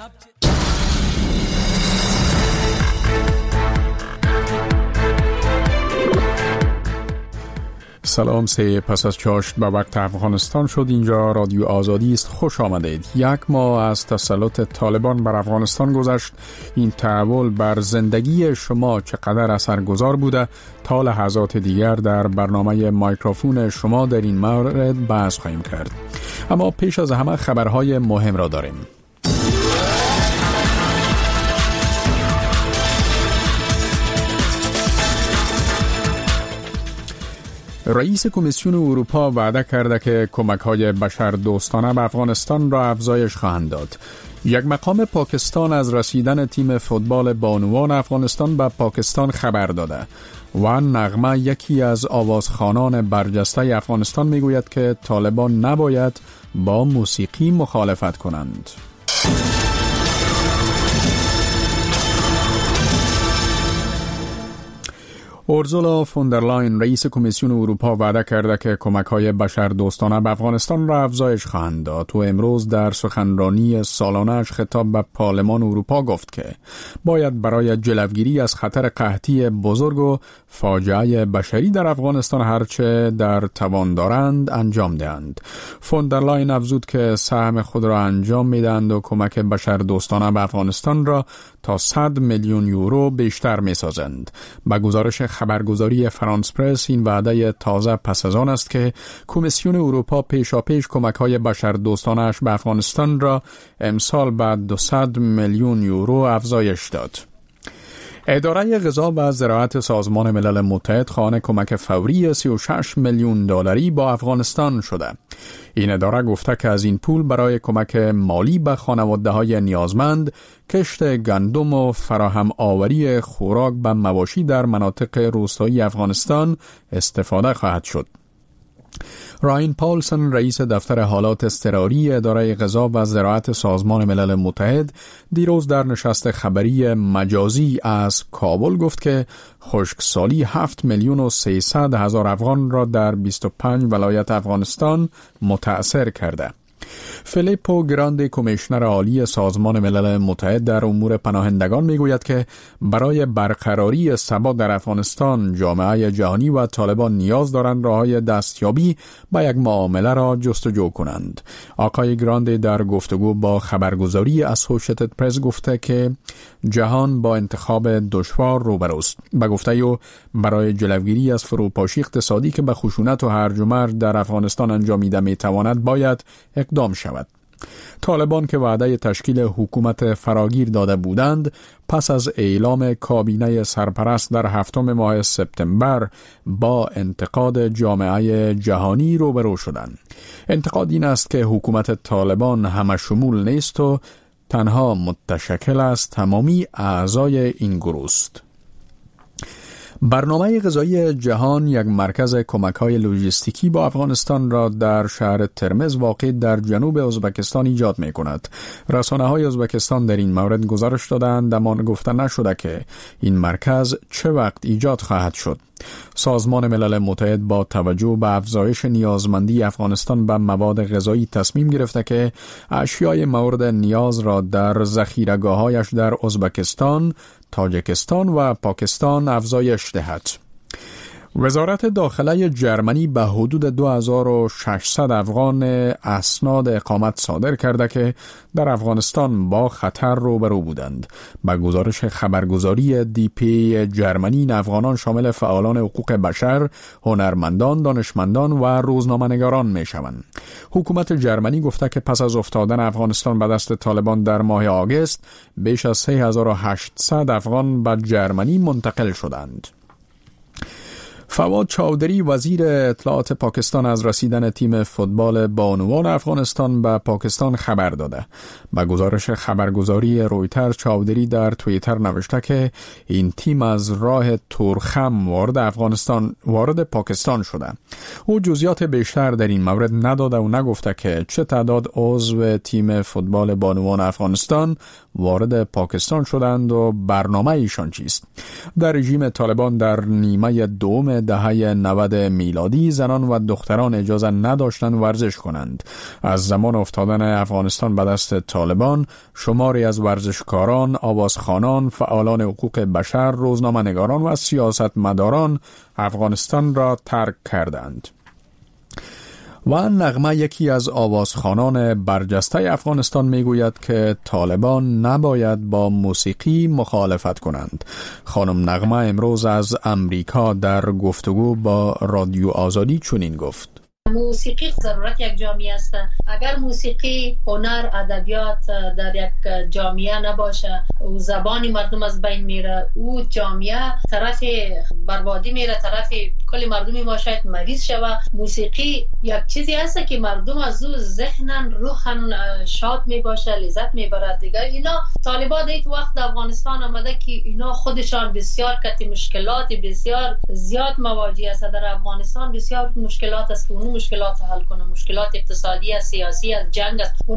سلام، سه پس از چاشت به وقت افغانستان شد. اینجا رادیو آزادی است. خوش آمدید. 1 ماه از تسلط طالبان بر افغانستان گذشت. این تحول بر زندگی شما چقدر اثرگذار بوده؟ تا لحظات دیگر در برنامه مایکروفون شما در این مورد بحث خواهیم کرد. اما پیش از همه خبرهای مهم را داریم. رئیس کمیسیون اروپا وعده کرده که کمک‌های بشردوستانه به افغانستان را افزایش خواهند داد. یک مقام پاکستان از رسیدن تیم فوتبال بانوان افغانستان به پاکستان خبر داده و نغمه، یکی از آوازخوانان برجسته افغانستان، میگوید که طالبان نباید با موسیقی مخالفت کنند. اورزولا فوندرلاین رئیس کمیسیون اروپا وعده کرده که کمک‌های بشردوستانه به افغانستان را افزایش خواهند داد. او امروز در سخنرانی سالانه‌اش خطاب به پارلمان اروپا گفت که باید برای جلوگیری از خطر قحطی بزرگ و فاجعه بشری در افغانستان هرچه در توان دارند انجام دهند. فوندرلاین افزود که سهم خود را انجام می‌دهند و کمک بشردوستانه به افغانستان را تا 100 میلیون یورو بیشتر می‌سازند. با گزارش خبرگزاری فرانس پرس، این وعده تازه پس از آن است که کمیسیون اروپا پیشاپیش کمک‌های بشردوستانه‌اش به افغانستان را امسال به 200 میلیون یورو افزایش داد. اداره غذا و زراعت سازمان ملل متحد خواهان کمک فوری 36 میلیون دلاری با افغانستان شده. این اداره گفته که از این پول برای کمک مالی به خانواده‌های نیازمند، کشت گندم و فراهم آوری خوراک به مواشی در مناطق روستایی افغانستان استفاده خواهد شد. راین پاولسن رئیس دفتر حالات اضطراری اداره غذا و زراعت سازمان ملل متحد دیروز در نشست خبری مجازی از کابل گفت که خشکسالی 7 میلیون و 300 هزار افغان را در 25 ولایت افغانستان متأثر کرده. فیلیپو گراندی، کمیشنر عالی سازمان ملل متحد در امور پناهندگان، میگوید که برای برقراری ثبات در افغانستان جامعه جهانی و طالبان نیاز دارند راه‌های دستیابی به یک معامله را جستجو کنند. آقای گراندی در گفتگو با خبرگزاری اسوسییتد پرس گفته که جهان با انتخاب دشوار روبروست. به گفته او برای جلوگیری از فروپاشی اقتصادی که به خشونت و هرج و مرج در افغانستان انجامیده میتواند باید اقدام شود. طالبان که وعده تشکیل حکومت فراگیر داده بودند، پس از اعلام کابینه سرپرست در 7 ماه سپتامبر با انتقاد جامعه جهانی روبرو شدند. انتقاد این است که حکومت طالبان همه شمول نیست و تنها متشکل از تمامی اعضای این گروه است. برنامه غذایی جهان یک مرکز کمک‌های لوجستیکی با افغانستان را در شهر ترمز واقع در جنوب ازبکستان ایجاد می‌کند. رسانه‌های ازبکستان در این مورد گزارش دادند، اما گفته نشده که این مرکز چه وقت ایجاد خواهد شد. سازمان ملل متحد با توجه به افزایش نیازمندی افغانستان به مواد غذایی تصمیم گرفته که اشیای مورد نیاز را در ذخیره‌گاه‌هایش در ازبکستان، تاجیکستان و پاکستان افزایش دهد. وزارت داخله جرمنی به حدود 2600 افغان اسناد اقامت صادر کرده که در افغانستان با خطر روبرو بودند. به گزارش خبرگزاری دی پی جرمنی، این افغانان شامل فعالان حقوق بشر، هنرمندان، دانشمندان و روزنامه‌نگاران میشوند. حکومت جرمنی گفته که پس از افتادن افغانستان به دست طالبان در ماه آگوست، بیش از 3800 افغان به جرمنی منتقل شدند. فواد چودری، وزیر اطلاعات پاکستان، از رسیدن تیم فوتبال بانوان افغانستان به پاکستان خبر داده. به گزارش خبرگزاری رویترز، چودری در توییتر نوشته که این تیم از راه تورخم وارد پاکستان شده. او جزئیات بیشتر در این مورد نداده و نگفته که چه تعداد عضو تیم فوتبال بانوان افغانستان وارد پاکستان شدند و برنامه ایشان چیست؟ در رژیم طالبان در نیمه دوم دهه 90 میلادی زنان و دختران اجازه نداشتند ورزش کنند. از زمان افتادن افغانستان به دست طالبان، شماری از ورزشکاران، آوازخوانان، فعالان حقوق بشر، روزنامه‌نگاران و سیاستمداران افغانستان را ترک کردند. و نغمه یکی از آوازخوانان برجسته افغانستان میگوید که طالبان نباید با موسیقی مخالفت کنند. خانم نغمه امروز از امریکا در گفتگو با رادیو آزادی چنین گفت: موسیقی ضرورت یک جامعه است. اگر موسیقی، هنر، ادبیات در یک جامعه نباشه و زبان مردم از بین میره، او جامعه طرف بربادی میره، طرف کل مردمی ما شاید مریض شوه. موسیقی یک چیزی هست که مردم از او ذهنن، روحن شاد میباشه، لذت میبره. دیگه اینا طالبان دیت وقت افغانستان آمده که اینا خودشان بسیار کتی مشکلات بسیار زیاد مواجه است. در افغانستان بسیار مشکلات است، مشکلات حل کنه، مشکلات اقتصادی است، سیاسی است، جنگ است.